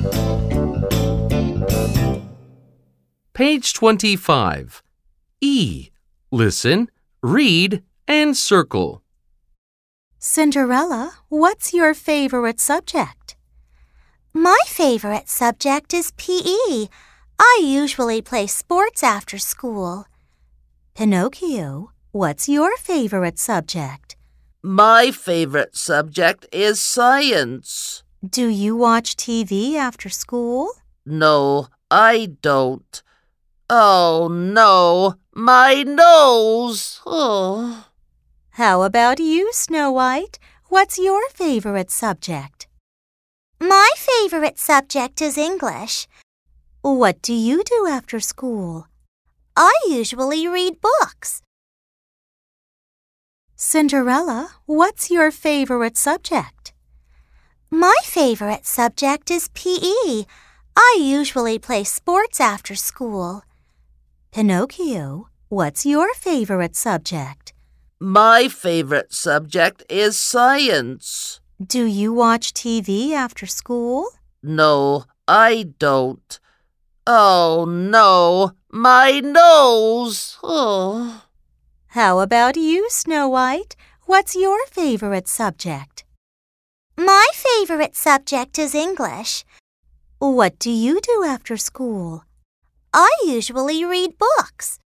Page 25. E. Listen, read, and circle. Cinderella, what's your favorite subject? My favorite subject is PE. I usually play sports after school. Pinocchio, what's your favorite subject? My favorite subject is science. Do you watch TV after school? No, I don't. Oh, no, my nose! Oh. How about you, Snow White? What's your favorite subject? My favorite subject is English. What do you do after school? I usually read books. Cinderella, what's your favorite subject? My favorite subject is PE. I usually play sports after school. Pinocchio, what's your favorite subject? My favorite subject is science. Do you watch TV after school? No, I don't. Oh, no, my nose! Oh. How about you, Snow White? What's your favorite subject? My favorite subject is English. What do you do after school? I usually read books.